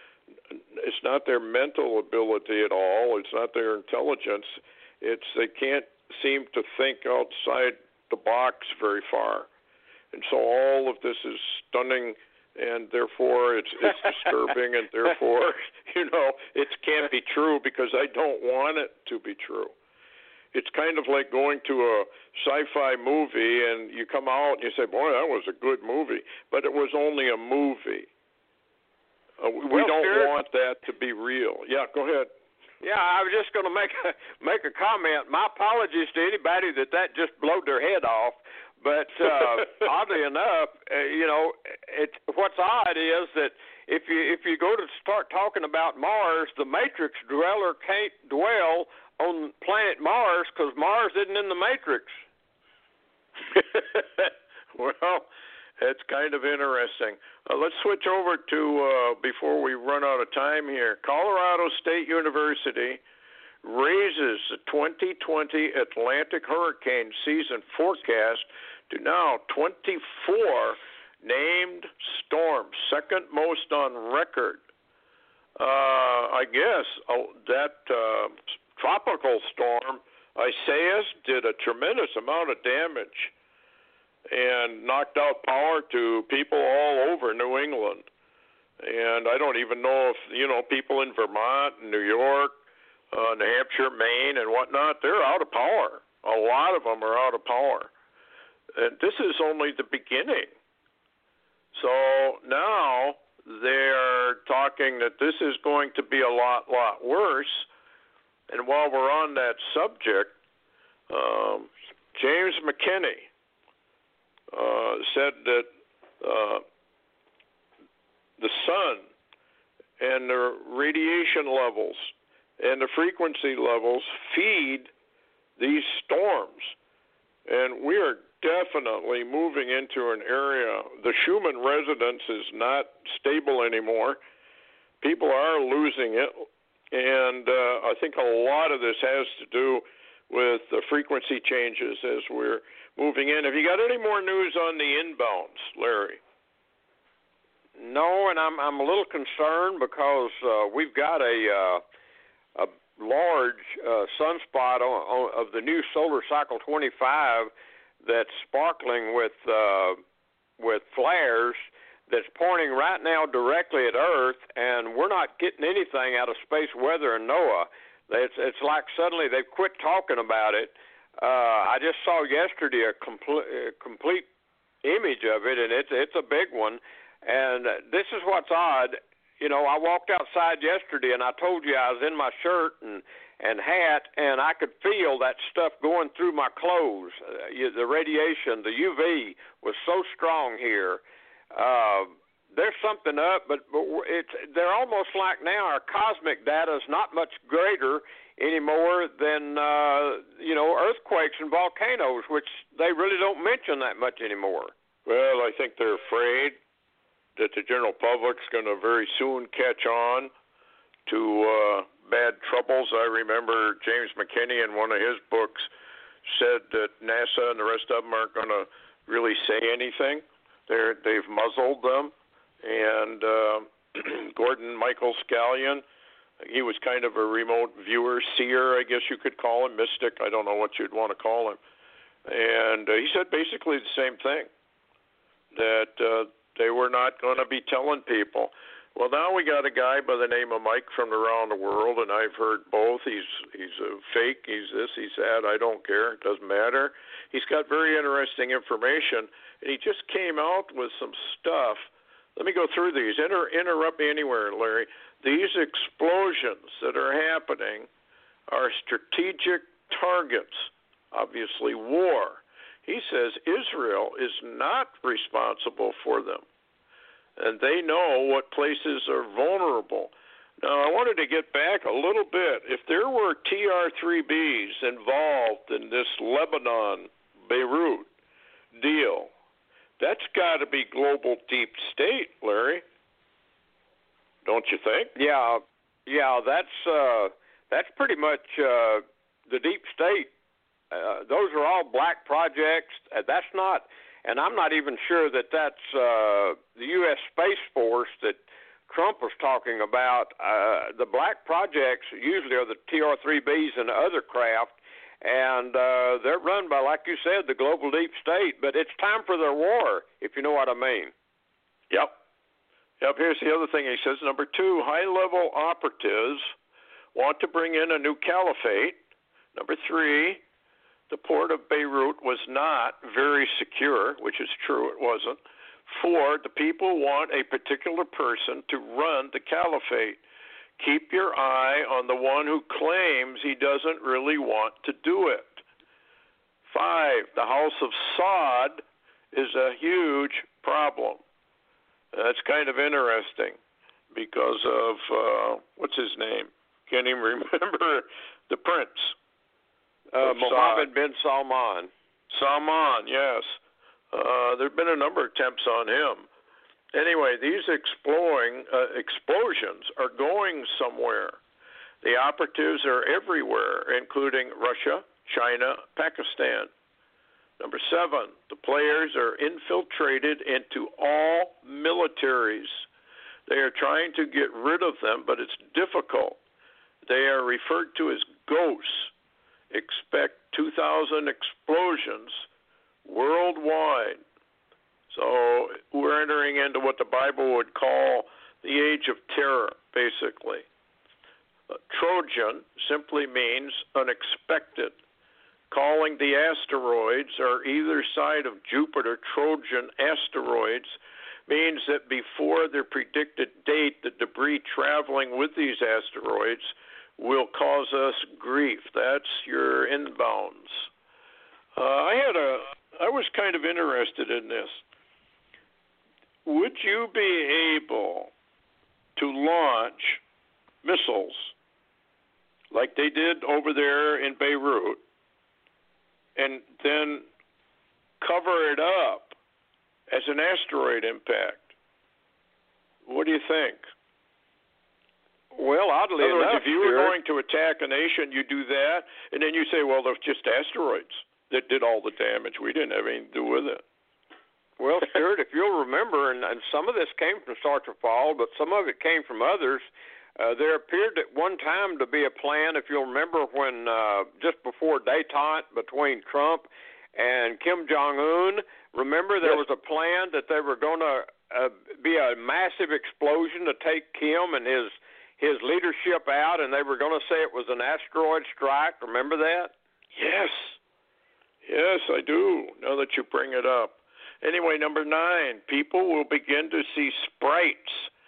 It's not their mental ability at all. It's not their intelligence. It's they can't seem to think outside the box very far. And so all of this is stunning, and therefore it's it's disturbing, and therefore, you know, it can't be true because I don't want it to be true. It's kind of like going to a sci-fi movie, and you come out and you say, boy, that was a good movie. But it was only a movie. Uh, we well, don't sure. want that to be real. Yeah, go ahead. Yeah, I was just going to make a, make a comment. My apologies to anybody that that just blowed their head off. But uh, oddly enough, uh, you know, it, what's odd is that if you if you go to start talking about Mars, the Matrix dweller can't dwell on planet Mars because Mars isn't in the Matrix. Well, it's kind of interesting. Uh, let's switch over to, uh, before we run out of time here, Colorado State University raises the twenty twenty Atlantic hurricane season forecast to now twenty-four named storms, second most on record. Uh, I guess uh, that uh, tropical storm, Isaias, did a tremendous amount of damage and knocked out power to people all over New England. And I don't even know if, you know, people in Vermont and New York, uh, New Hampshire, Maine, and whatnot, they're out of power. A lot of them are out of power. And this is only the beginning. So now they're talking that this is going to be a lot, lot worse. And while we're on that subject, um, James McKinney, Uh, said that uh, the sun and the radiation levels and the frequency levels feed these storms. And we are definitely moving into an area, the Schumann resonance is not stable anymore. People are losing it. And uh, I think a lot of this has to do with the frequency changes as we're moving in. Have you got any more news on the inbounds, Larry? No, and I'm I'm a little concerned because uh, we've got a uh, a large uh, sunspot on, on, of the new solar cycle twenty-five that's sparkling with uh, with flares that's pointing right now directly at Earth, and we're not getting anything out of space weather and NOAA. It's it's like suddenly they've quit talking about it. Uh, I just saw yesterday a complete a complete image of it, and it's it's a big one. And this is what's odd. you know, I walked outside yesterday, and I told you I was in my shirt and and hat, and I could feel that stuff going through my clothes. Uh, you, the radiation, the U V was so strong here. Uh, there's something up, but, but it's, they're almost like now our cosmic data is not much greater anymore than, uh, you know, earthquakes and volcanoes, which they really don't mention that much anymore. Well, I think they're afraid that the general public's going to very soon catch on to uh, bad troubles. I remember James McKinney in one of his books said that NASA and the rest of them aren't going to really say anything. They're, they've muzzled them. And uh, Gordon Michael Scallion, he was kind of a remote viewer, seer, I guess you could call him, mystic, I don't know what you'd want to call him. And uh, he said basically the same thing, that uh, they were not going to be telling people. Well, now we got a guy by the name of Mike from around the world, and I've heard both. He's he's a fake, he's this, he's that, I don't care, it doesn't matter. He's got very interesting information, and he just came out with some stuff. Let me go through these. Inter- interrupt me anywhere, Larry. These explosions that are happening are strategic targets, obviously war. He says Israel is not responsible for them, and they know what places are vulnerable. Now, I wanted to get back a little bit. If there were T R three Bs involved in this Lebanon, Beirut deal, that's got to be global deep state, Larry. Don't you think? Yeah, yeah, that's uh, that's pretty much uh, the deep state. Uh, those are all black projects. Uh, that's not, and I'm not even sure that that's uh, the U S Space Force that Trump was talking about. Uh, the black projects usually are the T R three Bs and other craft. And uh, they're run by, like you said, the global deep state. But it's time for their war, if you know what I mean. Yep. Yep, here's the other thing he says. Number two, high-level operatives want to bring in a new caliphate. Number three, the port of Beirut was not very secure, which is true, it wasn't. Four, the people want a particular person to run the caliphate. Keep your eye on the one who claims he doesn't really want to do it. Five, the house of Saud is a huge problem. That's kind of interesting because of, uh, what's his name? Can't even remember the prince. Uh, Mohammed bin Salman. Salman, yes. Uh, there have been a number of attempts on him. Anyway, these exploring uh, explosions are going somewhere. The operatives are everywhere, including Russia, China, Pakistan. Number seven, the players are infiltrated into all militaries. They are trying to get rid of them, but it's difficult. They are referred to as ghosts. Expect two thousand explosions worldwide. So we're entering into what the Bible would call the age of terror, basically. Uh, Trojan simply means unexpected. Calling the asteroids or either side of Jupiter Trojan asteroids means that before their predicted date, the debris traveling with these asteroids will cause us grief. That's your inbounds. Uh, I had a, I was kind of interested in this. Would you be able to launch missiles like they did over there in Beirut and then cover it up as an asteroid impact? What do you think? Well, oddly In other enough, words, if you were sure. going to attack a nation, you do that, and then you say, well, they're just asteroids that did all the damage. We didn't have anything to do with it. Well, Stuart, if you'll remember, and, and some of this came from Sartre Fall, but some of it came from others, uh, there appeared at one time to be a plan, if you'll remember, when uh, just before détente between Trump and Kim Jong-un, remember there Yes. was a plan that they were going to uh, be a massive explosion to take Kim and his his leadership out, and they were going to say it was an asteroid strike. Remember that? Yes. Yes, I do, now that you bring it up. Anyway, number nine, people will begin to see sprites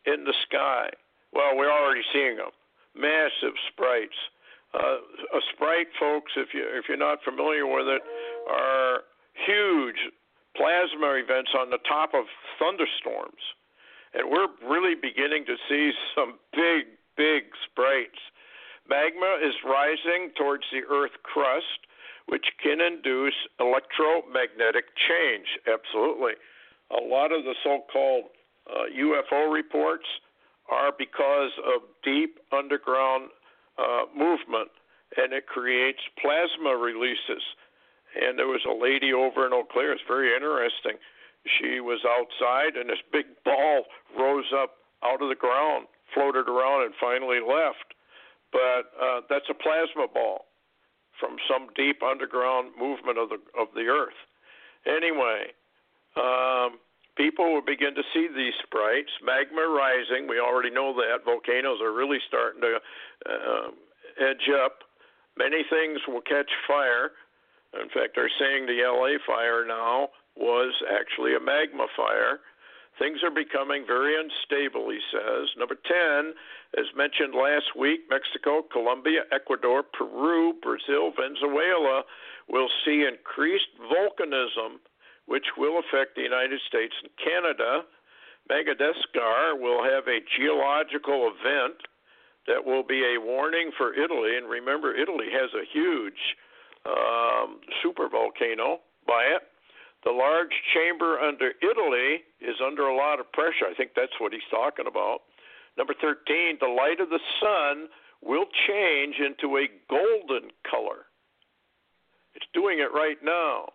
in the sky. Well, we're already seeing them. Massive sprites. Uh, a sprite, folks, if you if you're not familiar with it, are huge plasma events on the top of thunderstorms, and we're really beginning to see some big, big sprites. Magma is rising towards the Earth crust, which can induce electromagnetic change. Absolutely. A lot of the so-called uh, U F O reports are because of deep underground uh, movement, and it creates plasma releases. And there was a lady over in Eau Claire. It's very interesting. She was outside, and this big ball rose up out of the ground, floated around, and finally left. But uh, that's a plasma ball from some deep underground movement of the of the Earth. Anyway, um, people will begin to see these sprites. Magma rising. We already know that. Volcanoes are really starting to uh, edge up. Many things will catch fire. In fact, they're saying the L A fire now was actually a magma fire. Things are becoming very unstable, he says. Number ten, as mentioned last week, Mexico, Colombia, Ecuador, Peru, Brazil, Venezuela will see increased volcanism, which will affect the United States and Canada. Madagascar will have a geological event that will be a warning for Italy. And remember, Italy has a huge um, supervolcano by it. The large chamber under Italy is under a lot of pressure. I think that's what he's talking about. Number thirteen, the light of the sun will change into a golden color. It's doing it right now.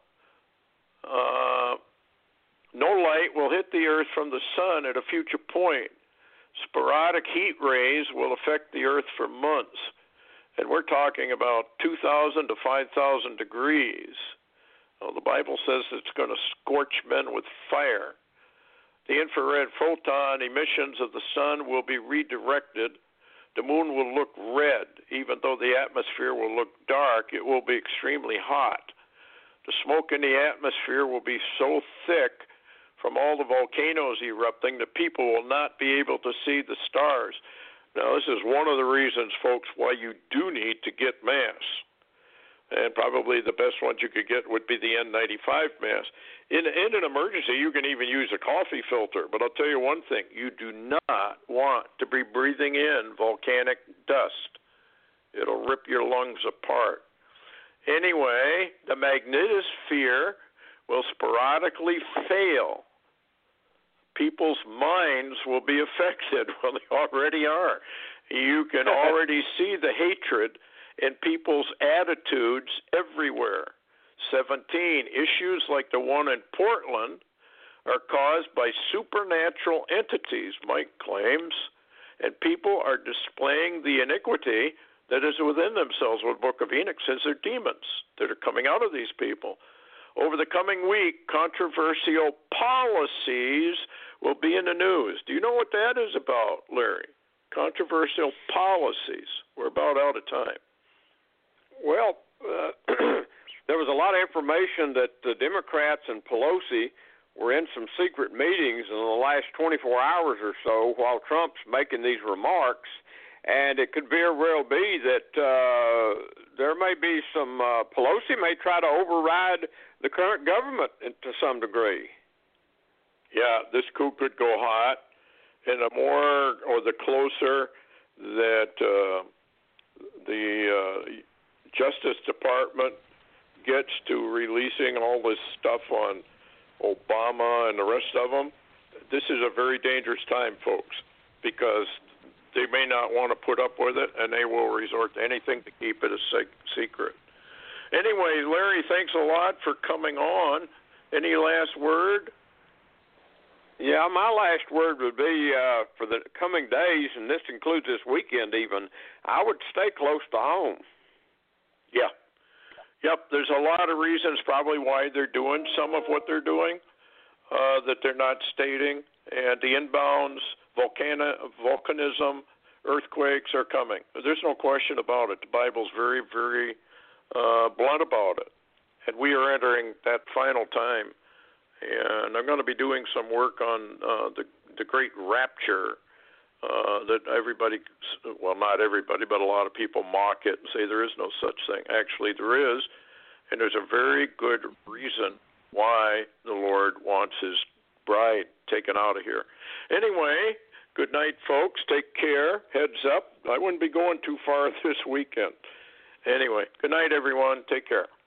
Uh, no light will hit the earth from the sun at a future point. Sporadic heat rays will affect the earth for months. And we're talking about two thousand to five thousand degrees. Well, the Bible says it's going to scorch men with fire. The infrared photon emissions of the sun will be redirected. The moon will look red. Even though the atmosphere will look dark, it will be extremely hot. The smoke in the atmosphere will be so thick from all the volcanoes erupting that people will not be able to see the stars. Now, this is one of the reasons, folks, why you do need to get masks. And probably the best ones you could get would be the N ninety-five mask. In, in an emergency, you can even use a coffee filter. But I'll tell you one thing. You do not want to be breathing in volcanic dust. It'll rip your lungs apart. Anyway, the magnetosphere will sporadically fail. People's minds will be affected. Well, they already are. You can already see the hatred in people's attitudes everywhere. seventeen, issues like the one in Portland are caused by supernatural entities, Mike claims, and people are displaying the iniquity that is within themselves. What the Book of Enoch says are demons that are coming out of these people. Over the coming week, controversial policies will be in the news. Do you know what that is about, Larry? Controversial policies. We're about out of time. Well, uh, there was a lot of information that the Democrats and Pelosi were in some secret meetings in the last twenty-four hours or so while Trump's making these remarks, and it could very well be that uh, there may be some, uh, Pelosi may try to override the current government to some degree. Yeah, this coup could go hot, and the more or the closer that uh, the uh, Justice Department gets to releasing all this stuff on Obama and the rest of them, this is a very dangerous time, folks, because they may not want to put up with it, and they will resort to anything to keep it a sec- secret. Anyway, Larry, thanks a lot for coming on. Any last word? Yeah, my last word would be uh, for the coming days, and this includes this weekend even, I would stay close to home. Yeah. Yep, there's a lot of reasons probably why they're doing some of what they're doing uh, that they're not stating. And the inbounds, volcano, volcanism, earthquakes are coming. There's no question about it. The Bible's very, very uh, blunt about it. And we are entering that final time. And I'm going to be doing some work on uh, the, the Great Rapture uh, that everybody, well, not everybody, but a lot of people mock it and say there is no such thing. Actually, there is, and there's a very good reason why the Lord wants his bride taken out of here. Anyway, good night, folks. Take care. Heads up. I wouldn't be going too far this weekend. Anyway, good night, everyone. Take care.